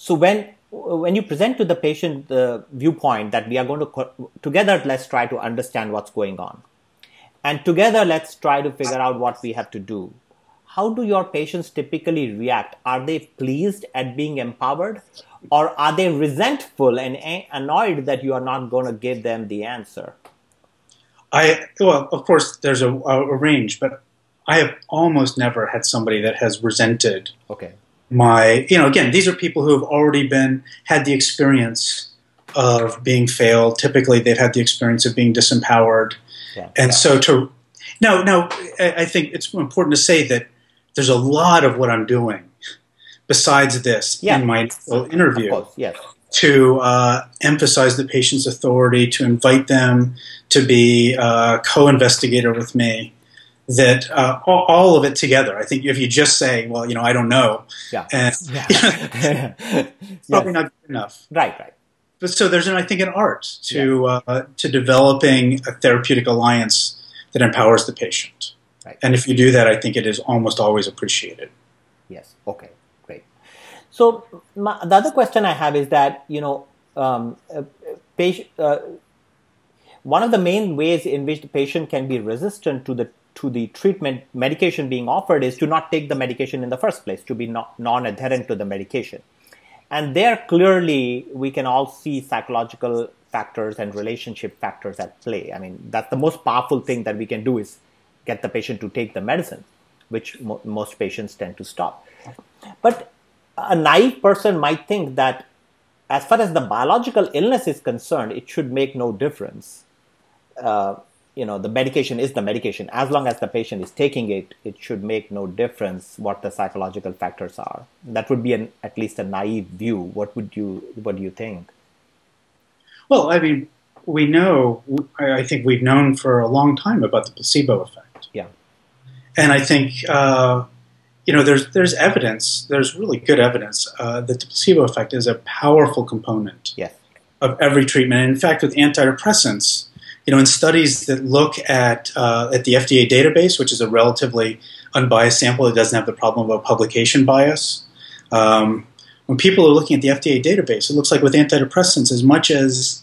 So when you present to the patient the viewpoint that we are going to together, let's try to understand what's going on, and together let's try to figure out what we have to do. How do your patients typically react? Are they pleased at being empowered, or are they resentful and annoyed that you are not going to give them the answer? Well, of course, there's a range, but I have almost never had somebody that has resented again, these are people who have already had the experience of being failed. Typically, they've had the experience of being disempowered. So I think it's important to say that there's a lot of what I'm doing besides this in my interview. Of course, to emphasize the patient's authority, to invite them to be a co-investigator with me, that all of it together. I think if you just say, well, I don't know, it's probably not good enough. Right. But so there's, I think, an art to developing a therapeutic alliance that empowers the patient. Right. And if you do that, I think it is almost always appreciated. Yes. Okay. Great. So the other question I have is that one of the main ways in which the patient can be resistant to the treatment medication being offered is to not take the medication in the first place, to be non-adherent to the medication. And there clearly we can all see psychological factors and relationship factors at play. I mean, that's the most powerful thing that we can do is get the patient to take the medicine, which most patients tend to stop. But a naive person might think that as far as the biological illness is concerned, it should make no difference. The medication is the medication. As long as the patient is taking it, it should make no difference what the psychological factors are. That would be at least a naive view. What do you think? Well, I mean, I think we've known for a long time about the placebo effect. Yeah. And I think, there's evidence, there's really good evidence that the placebo effect is a powerful component of every treatment. And in fact, with antidepressants, in studies that look at the FDA database, which is a relatively unbiased sample, it doesn't have the problem of publication bias. When people are looking at the FDA database, it looks like with antidepressants, as much as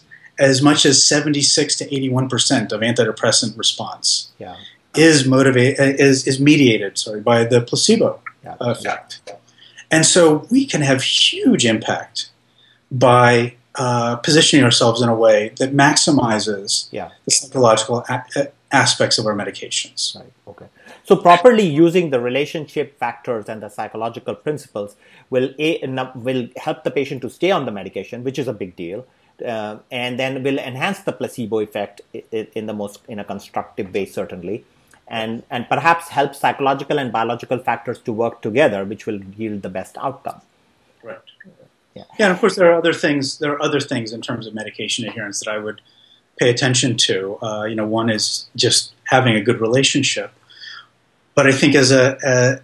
76 to 81% of antidepressant response is mediated by the placebo effect. And so we can have huge impact by positioning ourselves in a way that maximizes the psychological aspects of our medications. Right. Okay. So properly using the relationship factors and the psychological principles will help the patient to stay on the medication, which is a big deal, and then will enhance the placebo effect in a constructive way, certainly, and perhaps help psychological and biological factors to work together, which will yield the best outcome. Right. Yeah, and of course there are other things. There are other things in terms of medication adherence that I would pay attention to. One is just having a good relationship. But I think as a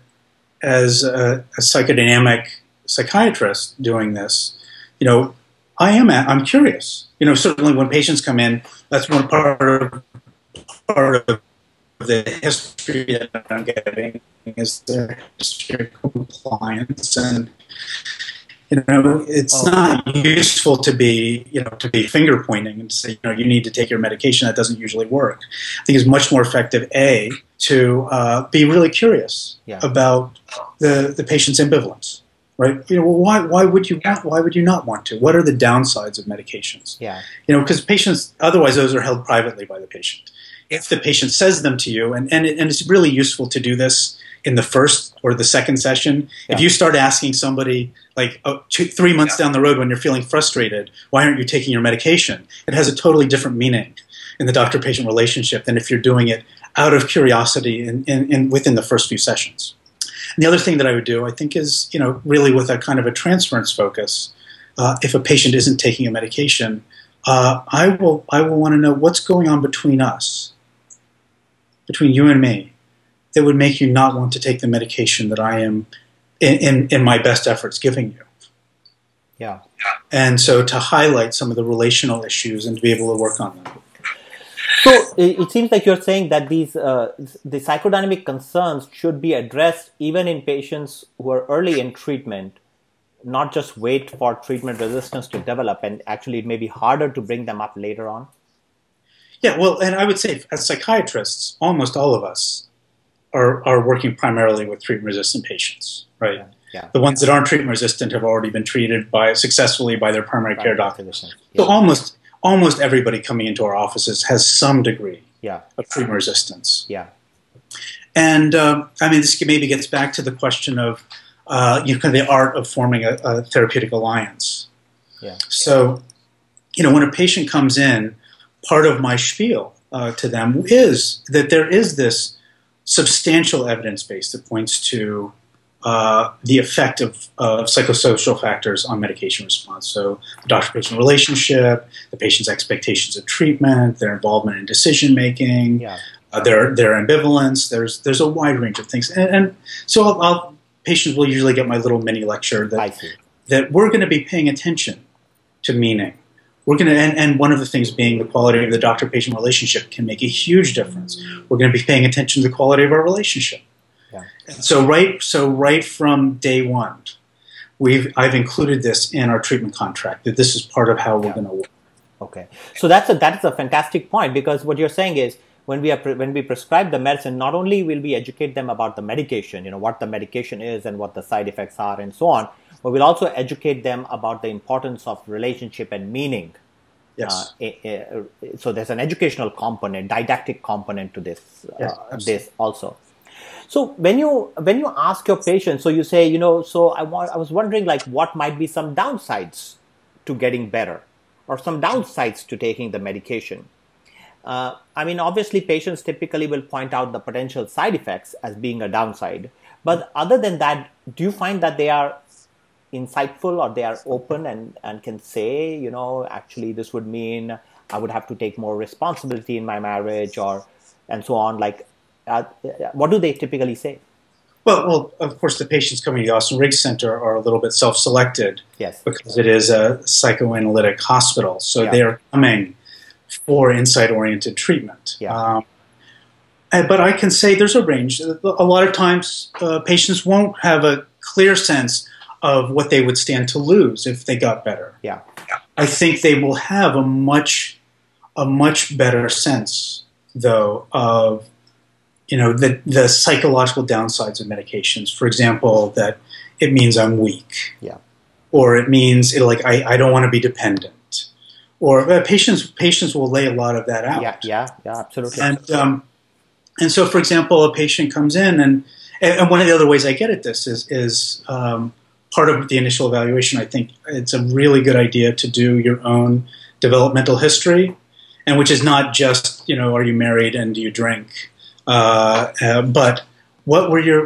psychodynamic psychiatrist doing this, I'm curious. Certainly when patients come in, that's one part of the history that I'm getting is their history of compliance, and it's not useful to be finger pointing and say, you need to take your medication. That doesn't usually work. I think it's much more effective, to be really curious about the patient's ambivalence, right? Why would you not want to? What are the downsides of medications? Because patients, otherwise those are held privately by the patient. If the patient says them to you, and it's really useful to do this in the first or the second session. If you start asking somebody 3 months down the road when you're feeling frustrated, why aren't you taking your medication? It has a totally different meaning in the doctor-patient relationship than if you're doing it out of curiosity within the first few sessions. And the other thing that I would do, I think, is really with a kind of a transference focus. If a patient isn't taking a medication, I will want to know what's going on between us, between you and me, that would make you not want to take the medication that I am, in my best efforts, giving you. Yeah. And so to highlight some of the relational issues and to be able to work on them. So it seems like you're saying that these the psychodynamic concerns should be addressed even in patients who are early in treatment, not just wait for treatment resistance to develop, and actually it may be harder to bring them up later on? Yeah, well, and I would say as psychiatrists, almost all of us are working primarily with treatment-resistant patients, right? Yeah. Yeah. The ones that aren't treatment-resistant have already been treated successfully by their primary care doctor. Yeah. So almost everybody coming into our offices has some degree of treatment resistance. Yeah. And I mean, this maybe gets back to the question of kind of the art of forming a therapeutic alliance. Yeah. So, when a patient comes in, part of my spiel to them is that there is this substantial evidence base that points to the effect of psychosocial factors on medication response. So the doctor-patient relationship, the patient's expectations of treatment, their involvement in decision-making, their ambivalence. There's a wide range of things. And so patients will usually get my little mini lecture that we're going to be paying attention to meaning. We're going to, and one of the things being the quality of the doctor-patient relationship can make a huge difference. We're going to be paying attention to the quality of our relationship. Yeah. So right from day one, I've included this in our treatment contract, that this is part of how we're going to work. Okay, so that's a fantastic point, because what you're saying is when we prescribe the medicine, not only will we educate them about the medication, what the medication is and what the side effects are and so on, but we'll also educate them about the importance of relationship and meaning. Yes. So there's an educational component, didactic component to this. This also. So when you ask your patients, so you say, so I was wondering, like, what might be some downsides to getting better, or some downsides to taking the medication. I mean, obviously, patients typically will point out the potential side effects as being a downside. But other than that, do you find that they are insightful, or they are open and can say, actually, this would mean I would have to take more responsibility in my marriage, and so on? Like, what do they typically say? Well, of course, the patients coming to the Austin Riggs Center are a little bit self-selected. Yes. Because it is a psychoanalytic hospital. So they are coming for insight-oriented treatment. Yeah. But I can say there's a range. A lot of times, patients won't have a clear sense of what they would stand to lose if they got better. Yeah. I think they will have a much better sense, though, of the psychological downsides of medications. For example, that it means I'm weak. Yeah. Or it means I don't want to be dependent. Or patients will lay a lot of that out. Yeah, absolutely. And so, for example, a patient comes in, and one of the other ways I get at this is part of the initial evaluation. I think it's a really good idea to do your own developmental history, and which is not just are you married and do you drink, but what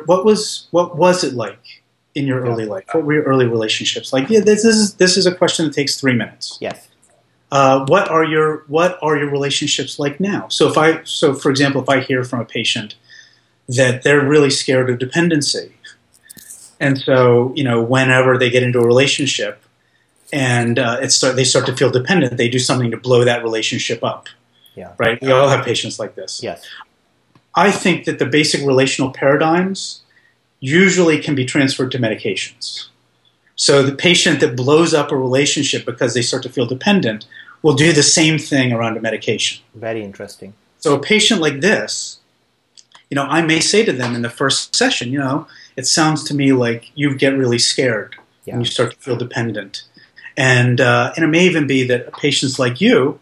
was it like in your early life? What were your early relationships like? Yeah, this is a question that takes 3 minutes. Yes. What are your relationships like now? So for example, if I hear from a patient that they're really scared of dependency, and so whenever they get into a relationship and they start to feel dependent, they do something to blow that relationship up. Yeah. Right. We all have patients like this. Yes. I think that the basic relational paradigms usually can be transferred to medications. So the patient that blows up a relationship because they start to feel dependent will do the same thing around a medication. Very interesting. So a patient like this, I may say to them in the first session, it sounds to me like you get really scared when you start to feel dependent. And it may even be that patients like you,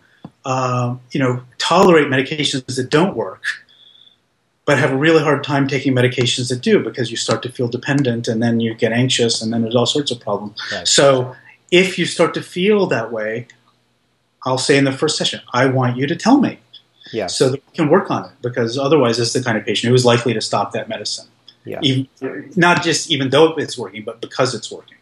tolerate medications that don't work, but have a really hard time taking medications that do, because you start to feel dependent and then you get anxious and then there's all sorts of problems. Right. So if you start to feel that way, I'll say in the first session, I want you to tell me so that we can work on it, because otherwise it's the kind of patient who is likely to stop that medicine. Yeah. Not just even though it's working, but because it's working.